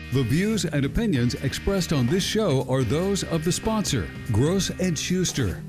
The views and opinions expressed on this show are those of the sponsor, Gross & Schuster.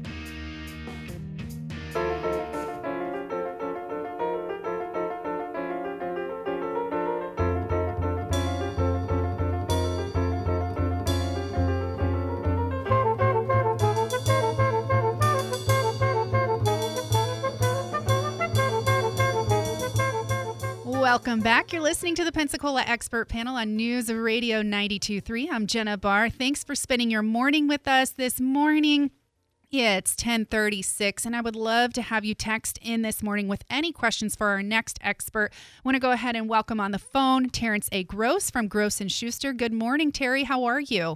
Welcome back. You're listening to the Pensacola Expert Panel on News Radio 92.3. I'm Jenna Barr. Thanks for spending your morning with us this morning. It's 10:36, and I would love to have you text in this morning with any questions for our next expert. I want to go ahead and welcome on the phone Terrence A. Gross from Gross & Schuster. Good morning, Terry. How are you?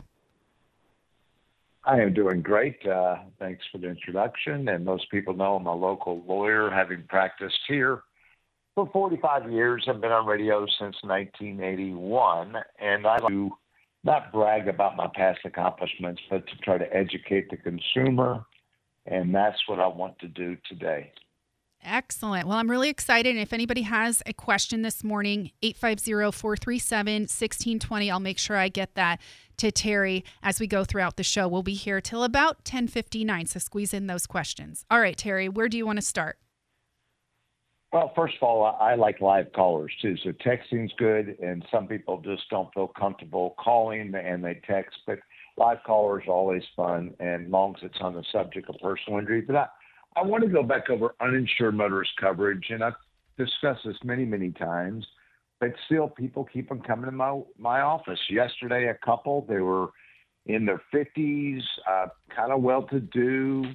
I am doing great. Thanks for the introduction. And most people know I'm a local lawyer, having practiced here for 45 years. I've been on radio since 1981, and I like to not brag about my past accomplishments, but to try to educate the consumer, and that's what I want to do today. Excellent. Well, I'm really excited. And if anybody has a question this morning, 850-437-1620, I'll make sure I get that to Terry as we go throughout the show. We'll be here till about 10:59, so squeeze in those questions. All right, Terry, where do you want to start? Well, first of all, I like live callers, too. So texting's good, and some people just don't feel comfortable calling, and they text. But live callers are always fun, and as long as it's on the subject of personal injury. But I want to go back over uninsured motorist coverage, and I've discussed this many, many times. But still, people keep on coming to my office. Yesterday, a couple, they were in their 50s, kind of well-to-do,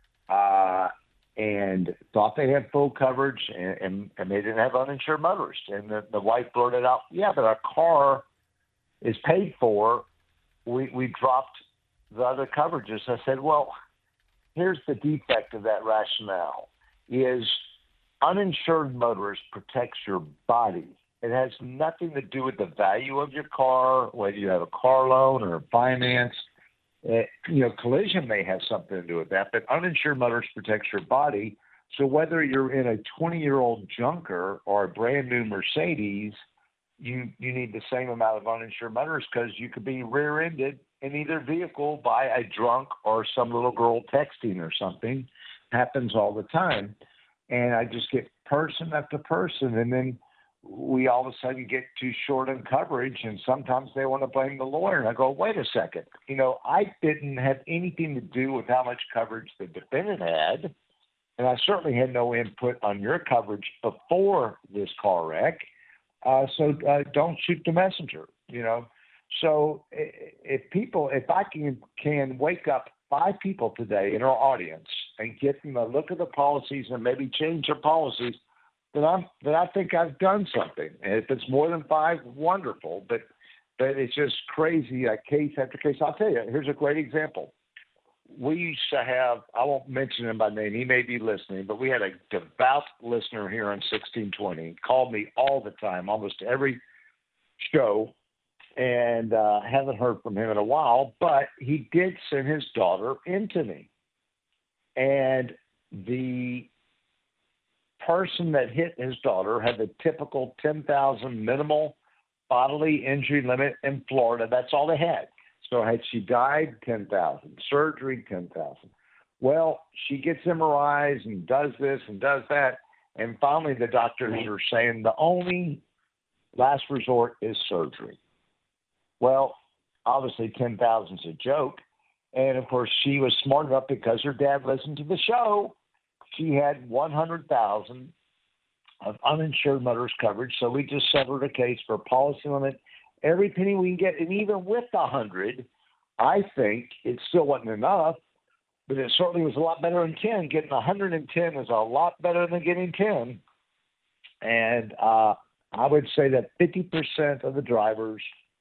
and thought they had full coverage, and they didn't have uninsured motorists. And the wife blurted out, yeah, but our car is paid for. We dropped the other coverages. I said, well, here's the defect of that rationale, is uninsured motorist protects your body. It has nothing to do with the value of your car, whether you have a car loan or finance. Collision may have something to do with that, but uninsured motorist protects your body. So whether you're in a 20-year-old junker or a brand new Mercedes, you need the same amount of uninsured motorists, because you could be rear-ended in either vehicle by a drunk or some little girl texting or something. Happens all the time. And I just get person after person, and then we all of a sudden get too short on coverage, and sometimes they want to blame the lawyer. And I go, wait a second. I didn't have anything to do with how much coverage the defendant had, and I certainly had no input on your coverage before this car wreck. So don't shoot the messenger, So if I can wake up 5 people today in our audience and get them a look at the policies and maybe change their policies, then I think I've done something. And if it's more than 5, wonderful. But it's just crazy, case after case. I'll tell you, here's a great example. We used to have, I won't mention him by name, he may be listening, but we had a devout listener here on 1620. He called me all the time, almost every show, and haven't heard from him in a while, but he did send his daughter in to me. And the person that hit his daughter had the typical 10,000 minimal bodily injury limit in Florida. That's all they had. So had she died, 10,000. Surgery, 10,000. Well, she gets MRIs and does this and does that. And finally, the doctors are saying the only last resort is surgery. Well, obviously 10,000 is a joke. And of course, she was smart enough, because her dad listened to the show. She had 100,000 of uninsured motorist coverage. So we just settled a case for policy limit, every penny we can get. And even with the 100, I think it still wasn't enough, but it certainly was a lot better than 10. Getting 110 is a lot better than getting 10. And I would say that 50% of the drivers,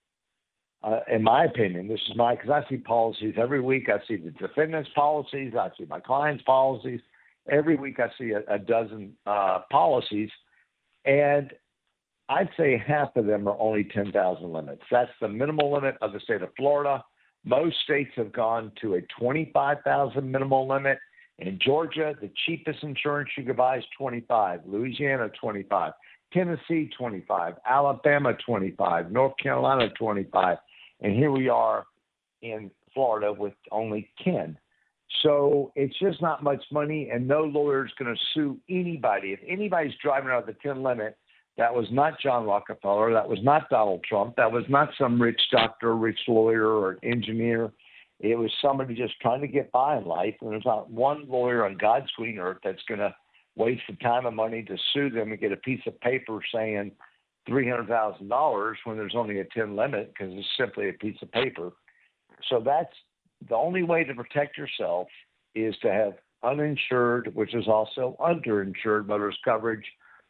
in my opinion, this is because I see policies every week. I see the defendant's policies. I see my client's policies. Every week I see a dozen policies, and I'd say half of them are only 10,000 limits. That's the minimal limit of the state of Florida. Most states have gone to a 25,000 minimal limit, In Georgia, the cheapest insurance you could buy is $25. Louisiana, $25. Tennessee, $25. Alabama, $25. North Carolina, $25. And here we are in Florida with only 10. So it's just not much money, and no lawyer is going to sue anybody. If anybody's driving out of the 10 limit, that was not John Rockefeller, that was not Donald Trump, that was not some rich doctor, rich lawyer, or engineer. It was somebody just trying to get by in life, and there's not one lawyer on God's green earth that's going to waste the time and money to sue them and get a piece of paper saying $300,000 when there's only a 10 limit because it's simply a piece of paper. So that's the only way to protect yourself is to have uninsured, which is also underinsured motorist coverage.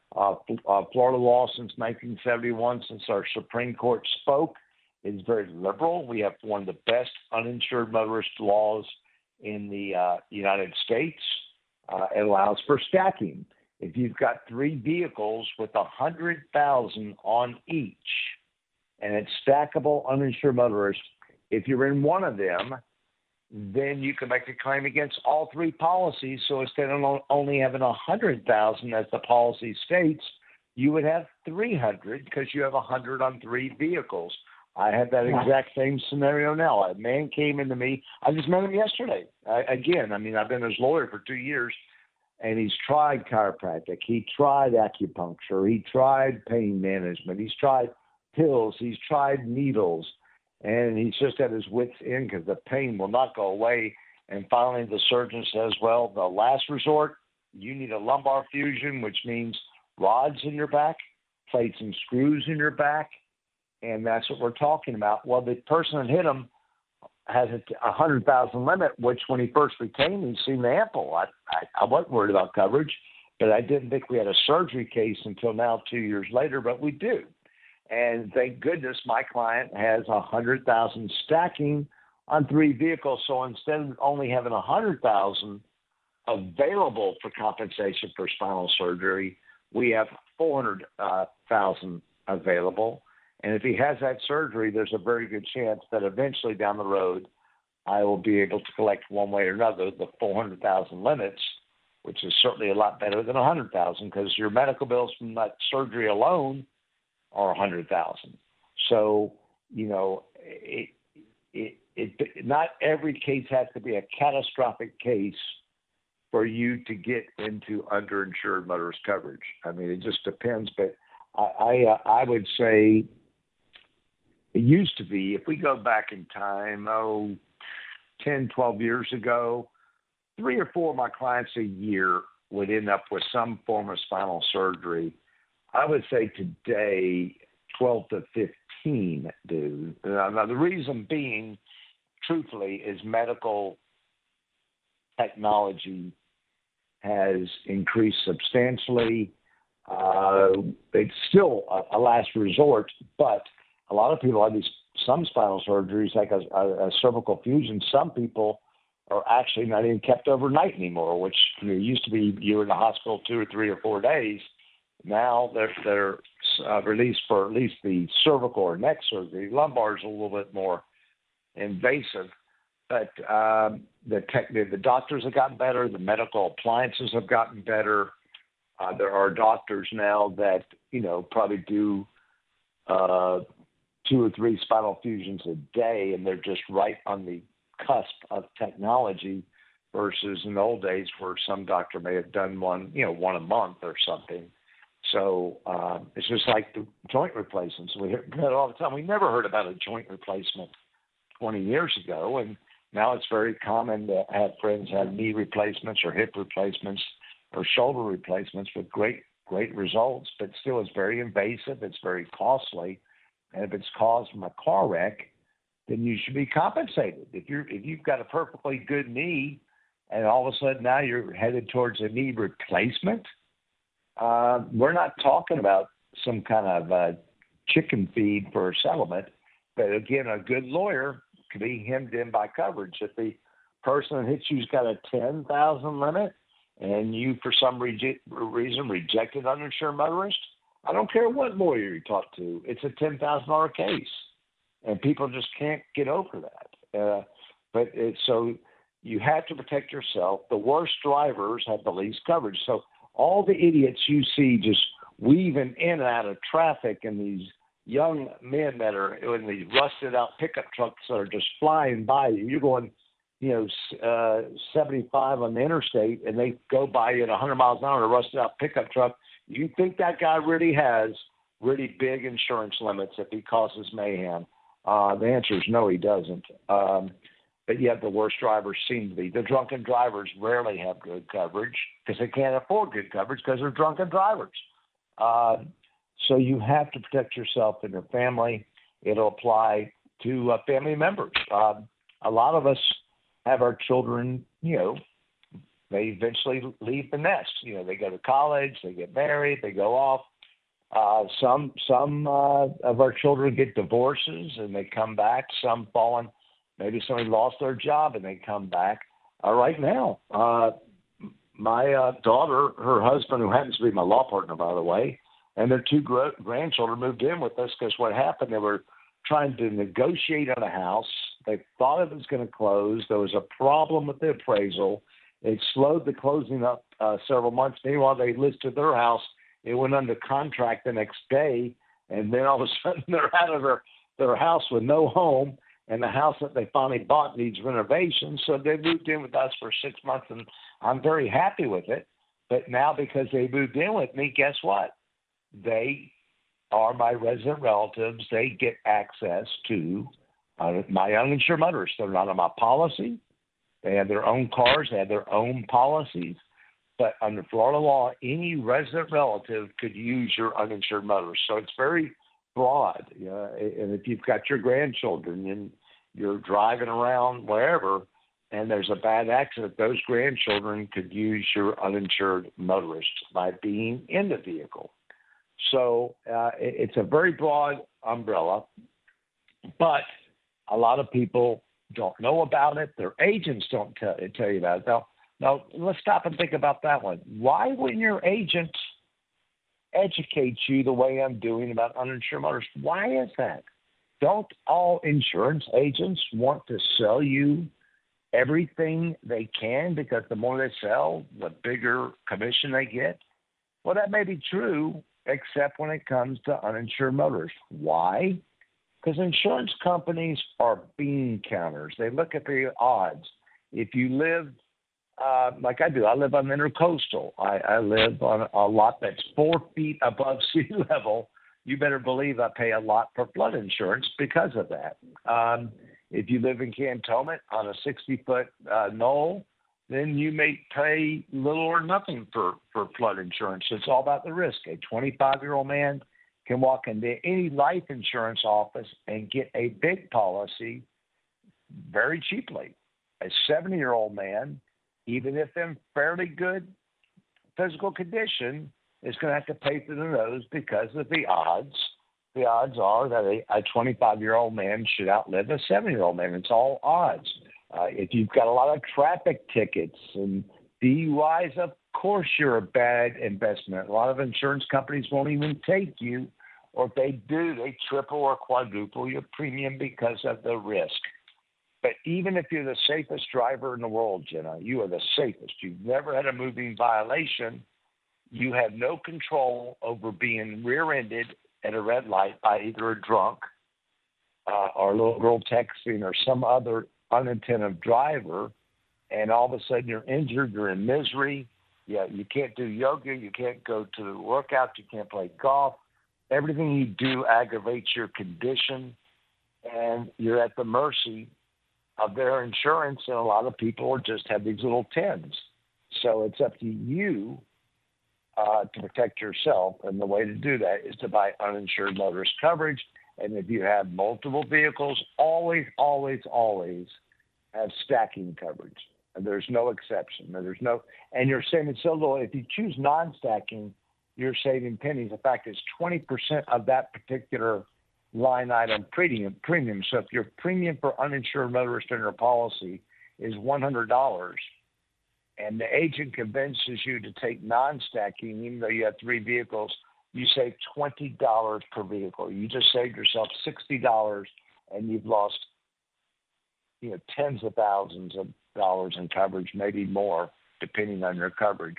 Florida law since 1971, since our Supreme Court spoke, is very liberal. We have one of the best uninsured motorist laws in the United States. It allows for stacking. If you've got 3 vehicles with 100,000 on each, and it's stackable uninsured motorist, if you're in one of them, then you can make a claim against all 3 policies. So instead of only having 100,000 as the policy states, you would have 300 because you have 100 on 3 vehicles. I have that exact same scenario now. A man came into me. I just met him yesterday. I've been his lawyer for 2 years, and he's tried chiropractic. He tried acupuncture. He tried pain management. He's tried pills. He's tried needles. And he's just at his wit's end because the pain will not go away. And finally, the surgeon says, well, the last resort, you need a lumbar fusion, which means rods in your back, plates and screws in your back. And that's what we're talking about. Well, the person that hit him has a 100,000 limit, which when he first became, he seemed ample. I wasn't worried about coverage, but I didn't think we had a surgery case until now, 2 years later, but we do. And thank goodness my client has 100,000 stacking on 3 vehicles. So instead of only having 100,000 available for compensation for spinal surgery, we have 400,000 available. And if he has that surgery, there's a very good chance that eventually down the road, I will be able to collect one way or another the 400,000 limits, which is certainly a lot better than 100,000 because your medical bills from that surgery alone are 100,000. So, not every case has to be a catastrophic case for you to get into underinsured motorist coverage. I mean, it just depends. But I would say it used to be, if we go back in time, 10, 12 years ago, 3 or 4 of my clients a year would end up with some form of spinal surgery. I would say today, 12 to 15 do. Now, the reason being, truthfully, is medical technology has increased substantially. It's still a last resort, but a lot of people have some spinal surgeries, like a cervical fusion. Some people are actually not even kept overnight anymore, which used to be you were in the hospital 2 or 3 or 4 days. Now they're released for at least the cervical or neck surgery. Lumbar is a little bit more invasive, but the doctors have gotten better. The medical appliances have gotten better. There are doctors now that probably do 2 or 3 spinal fusions a day, and they're just right on the cusp of technology. Versus in the old days where some doctor may have done one a month or something. So it's just like the joint replacements. We hear it all the time. We never heard about a joint replacement 20 years ago, and now it's very common to have friends have knee replacements or hip replacements or shoulder replacements with great results, but still it's very invasive. It's very costly, and if it's caused from a car wreck, then you should be compensated. If you've got a perfectly good knee, and all of a sudden now you're headed towards a knee replacement. We're not talking about some kind of chicken feed for a settlement, but again, a good lawyer could be hemmed in by coverage. If the person that hits you's got a 10,000 limit and you, for some reason, rejected uninsured motorist, I don't care what lawyer you talk to, it's a $10,000 case, and people just can't get over that. So you have to protect yourself. The worst drivers have the least coverage. So all the idiots you see just weaving in and out of traffic, and these young men that are in these rusted out pickup trucks that are just flying by you. You're going, 75 on the interstate, and they go by you at 100 miles an hour in a rusted out pickup truck. You think that guy really has really big insurance limits if he causes mayhem? The answer is no, he doesn't. But yet the worst drivers seem to be. The drunken drivers rarely have good coverage because they can't afford good coverage because they're drunken drivers. So you have to protect yourself and your family. It'll apply to family members. A lot of us have our children, they eventually leave the nest. They go to college, they get married, they go off. Some of our children get divorces and they come back. Some fallen, maybe somebody lost their job and they come back. Right now, my daughter, her husband, who happens to be my law partner, by the way, and their two grandchildren moved in with us because what happened, they were trying to negotiate on a house. They thought it was going to close. There was a problem with the appraisal. It slowed the closing up several months. Meanwhile, they listed their house. It went under contract the next day, and then all of a sudden they're out of their house with no home, and the house that they finally bought needs renovation. So they moved in with us for 6 months, and I'm very happy with it. But now because they moved in with me, guess what? They are my resident relatives. They get access to my uninsured motorists. They're not on my policy. They have their own cars. They have their own policies. But under Florida law, any resident relative could use your uninsured motorist. So it's very broad. And if you've got your grandchildren and you're driving around wherever and there's a bad accident, those grandchildren could use your uninsured motorist by being in the vehicle. So it's a very broad umbrella, but a lot of people don't know about it. Their agents don't tell you about it. Now, let's stop and think about that one. Why wouldn't your agent educate you the way I'm doing about uninsured motorists? Why is that? Don't all insurance agents want to sell you everything they can because the more they sell, the bigger commission they get? Well, that may be true, except when it comes to uninsured motorists. Why? Because insurance companies are bean counters. They look at the odds. If you live like I do, I live on Intercoastal. I live on a lot that's 4 feet above sea level. You better believe I pay a lot for flood insurance because of that. If you live in Cantonment on a 60-foot knoll, then you may pay little or nothing for flood insurance. It's all about the risk. A 25-year-old man can walk into any life insurance office and get a big policy very cheaply. A 70-year-old man, even if in fairly good physical condition, is going to have to pay through the nose because of the odds. The odds are that a 25-year-old man should outlive a 70-year-old man. It's all odds. If you've got a lot of traffic tickets and DUIs, of course you're a bad investment. A lot of insurance companies won't even take you, or if they do, they triple or quadruple your premium because of the risk. But even if you're the safest driver in the world, Jenna, you are the safest. You've never had a moving violation. You have no control over being rear-ended at a red light by either a drunk or a little girl texting or some other unattentive driver, and all of a sudden you're injured, you're in misery. Yeah, you can't do yoga, you can't go to workouts, you can't play golf. Everything you do aggravates your condition, and you're at the mercy of their insurance, and a lot of people just have these little tins. So it's up to you to protect yourself, and the way to do that is to buy uninsured motorist coverage. And if you have multiple vehicles, always, always, always have stacking coverage. And there's no exception. And you're saving so little. If you choose non-stacking, you're saving pennies. In fact, it's 20% of that particular line item premium. So if your premium for uninsured motorist in your policy is $100, and the agent convinces you to take non-stacking, even though you have 3 vehicles, you save $20 per vehicle. You just saved yourself $60, and you've lost, tens of thousands in coverage, maybe more, depending on your coverage.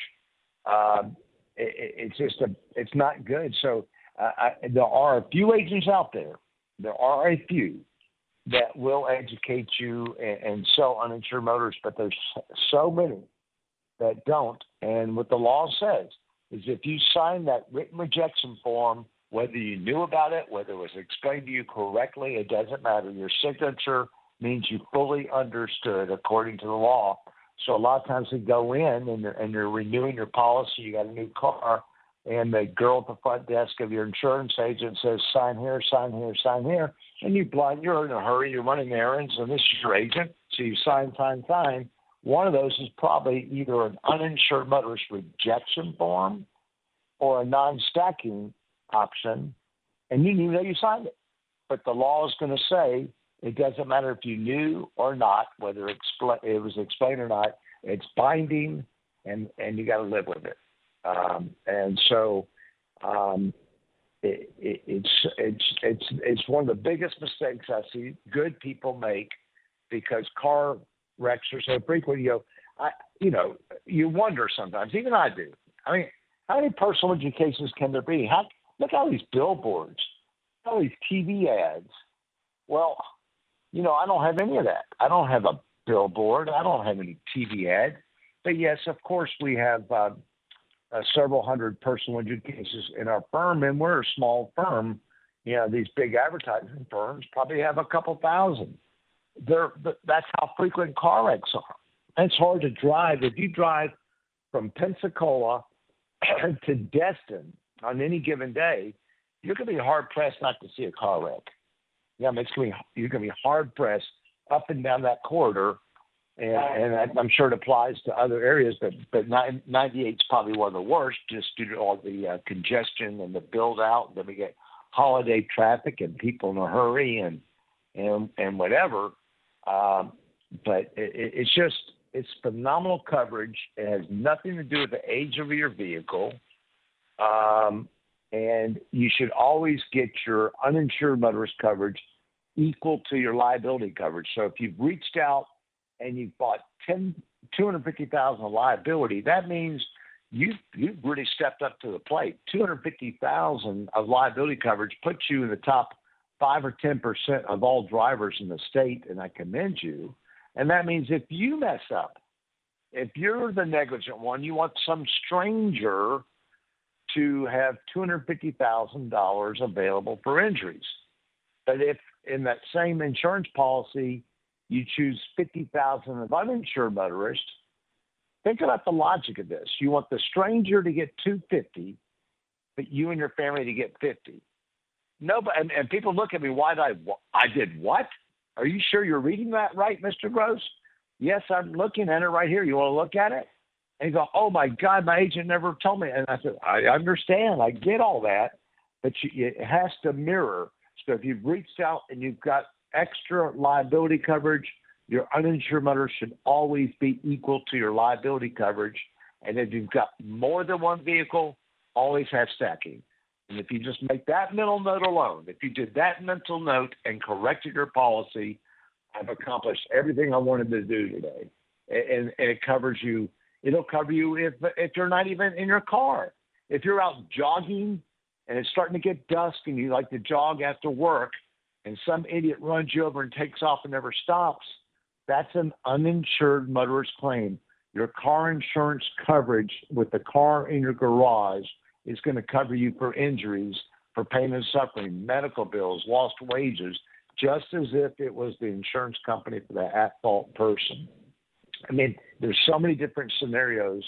It's not good. So there are a few agents out there. There are a few that will educate you and sell uninsured motorists, but there's so many that don't. And what the law says is if you sign that written rejection form, whether you knew about it, whether it was explained to you correctly, it doesn't matter. Your signature means you fully understood according to the law. So a lot of times we go in and you're renewing your policy, you got a new car, and the girl at the front desk of your insurance agent says, sign here, sign here, sign here. And you're in a hurry, you're running errands, and this is your agent. So you sign. One of those is probably either an uninsured motorist rejection form or a non-stacking option, and you didn't even know you signed it. But the law is going to say it doesn't matter if you knew or not, whether it was explained or not. It's binding, and you got to live with it. It's one of the biggest mistakes I see good people make because car wrecks are so frequent. You wonder sometimes, even I do. I mean, how many personal injury cases can there be? Look at all these billboards, all these TV ads. Well, I don't have any of that. I don't have a billboard. I don't have any TV ad. But yes, of course, we have several hundred personal injury cases in our firm, and we're a small firm. These big advertising firms probably have a couple thousand. That's how frequent car wrecks are. It's hard to drive. If you drive from Pensacola to Destin on any given day, you're going to be hard-pressed not to see a car wreck. You're going to be hard-pressed up and down that corridor, and I'm sure it applies to other areas, but 98 is probably one of the worst just due to all the congestion and the build-out. Then we get holiday traffic and people in a hurry and whatever. But it's phenomenal coverage. It has nothing to do with the age of your vehicle. And you should always get your uninsured motorist coverage equal to your liability coverage. So if you've reached out and you've bought $250,000 of liability, that means you've really stepped up to the plate. $250,000 of liability coverage puts you in the top 5 or 10% of all drivers in the state, and I commend you. And that means if you mess up, if you're the negligent one, you want some stranger to have $250,000 available for injuries. But if in that same insurance policy you choose $50,000 of uninsured motorists, think about the logic of this. You want the stranger to get $250,000, but you and your family to get $50,000. No, and people look at me. Why did I did what? Are you sure you're reading that right, Mr. Gross? Yes, I'm looking at it right here. You want to look at it? And you go, oh, my God, my agent never told me. And I said, I understand. I get all that. But it has to mirror. So if you've reached out and you've got extra liability coverage, your uninsured motor should always be equal to your liability coverage. And if you've got more than one vehicle, always have stacking. And if you just make that mental note alone, if you did that mental note and corrected your policy, I've accomplished everything I wanted to do today. And it covers you. It'll cover you if you're not even in your car. If you're out jogging and it's starting to get dusk and you like to jog after work and some idiot runs you over and takes off and never stops, that's an uninsured motorist claim. Your car insurance coverage with the car in your garage is going to cover you for injuries, for pain and suffering, medical bills, lost wages, just as if it was the insurance company for the at-fault person. I mean, there's so many different scenarios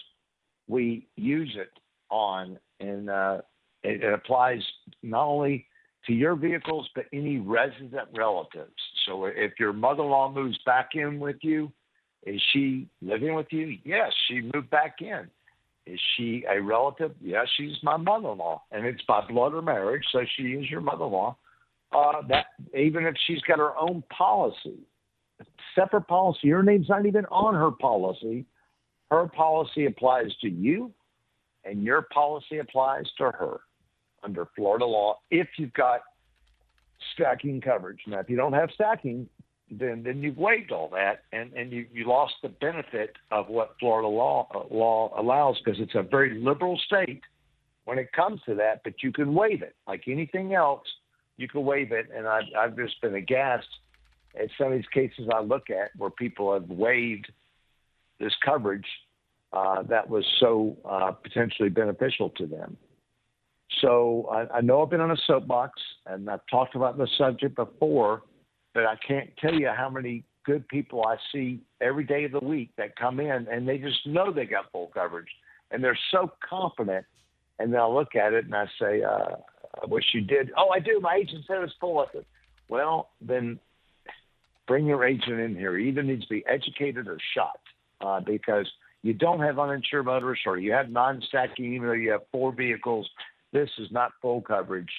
we use it on, and it applies not only to your vehicles, but any resident relatives. So if your mother-in-law moves back in with you, is she living with you? Yes, she moved back in. Is she a relative? Yes, she's my mother-in-law, and it's by blood or marriage, so she is your mother-in-law. That even if she's got her own policy, separate policy, your name's not even on her policy. Her policy applies to you, and your policy applies to her under Florida law if you've got stacking coverage. Now, if you don't have stacking, then you've waived all that, and you lost the benefit of what Florida law allows, because it's a very liberal state when it comes to that. But you can waive it like anything else. You can waive it, and I've just been aghast at some of these cases I look at where people have waived this coverage that was so potentially beneficial to them. So I know I've been on a soapbox, and I've talked about the subject before, but I can't tell you how many good people I see every day of the week that come in, and they just know they got full coverage, and they're so confident. And then I look at it and I say, I wish you did. Oh, I do. My agent said it's full. I said, well, then bring your agent in here. He either needs to be educated or shot, because you don't have uninsured motorists, or you have non-stacking, even though you have 4 vehicles. This is not full coverage.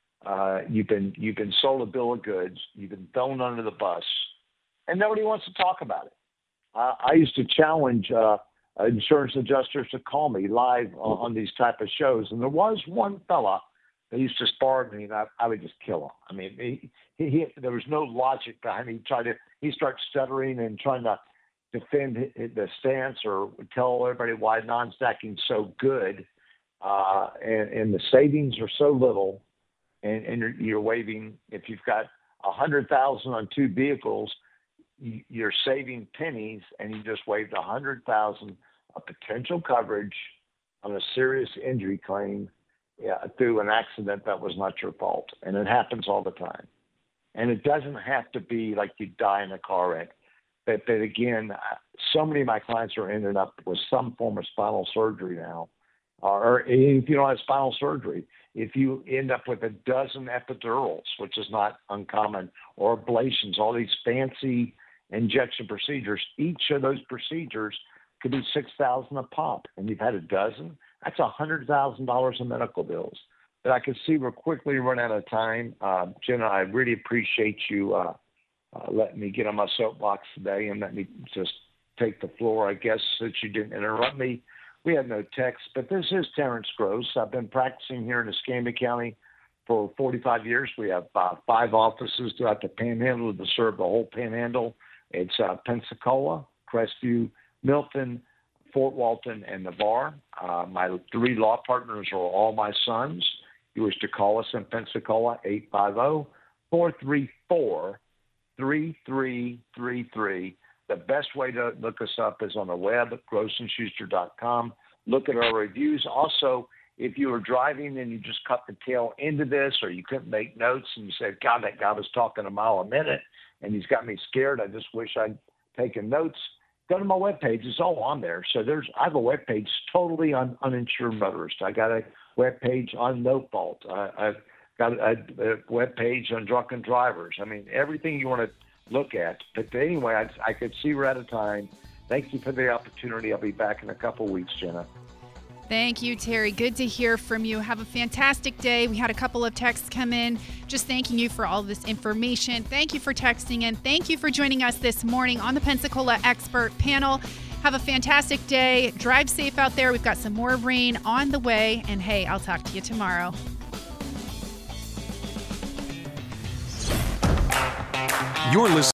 You've been sold a bill of goods. You've been thrown under the bus, and nobody wants to talk about it. I used to challenge insurance adjusters to call me live on these type of shows, and there was one fella that used to spar me, and I would just kill him. I mean, he there was no logic behind it. He starts stuttering and trying to defend the stance or tell everybody why non-stacking is so good, and the savings are so little. And you're waiving, if you've got $100,000 on 2 vehicles, you're saving pennies, and you just waived $100,000 of potential coverage on a serious injury claim through an accident that was not your fault. And it happens all the time. And it doesn't have to be like you die in a car wreck. But again, so many of my clients are ending up with some form of spinal surgery now. Or if you don't have spinal surgery, if you end up with a dozen epidurals, which is not uncommon, or ablations, all these fancy injection procedures, each of those procedures could be $6,000 a pop, and you've had a dozen. That's $100,000 in medical bills. But I can see we're quickly running out of time. Jenna, I really appreciate you letting me get on my soapbox today and let me just take the floor, I guess, since you didn't interrupt me. We have no text, but this is Terrence Gross. I've been practicing here in Escambia County for 45 years. We have 5 offices throughout the Panhandle to serve the whole Panhandle. It's Pensacola, Crestview, Milton, Fort Walton, and Navarre. My 3 law partners are all my sons. You wish to call us in Pensacola, 850-434-3333. The best way to look us up is on the web at grossandschuster.com. Look at our reviews. Also, if you were driving and you just cut the tail into this, or you couldn't make notes and you said, God, that guy was talking a mile a minute and he's got me scared, I just wish I'd taken notes, go to my webpage. It's all on there. So I have a webpage totally on uninsured motorists. I got a webpage on no fault. I've got a webpage on drunken drivers. I mean, everything you want to look at. But anyway, I could see we're out of time. Thank you for the opportunity. I'll be back in a couple of weeks, Jenna. Thank you, Terry. Good to hear from you. Have a fantastic day. We had a couple of texts come in just thanking you for all this information. Thank you for texting in. Thank you for joining us this morning on the Pensacola Expert Panel. Have a fantastic day. Drive safe out there. We've got some more rain on the way. And hey, I'll talk to you tomorrow. You're listening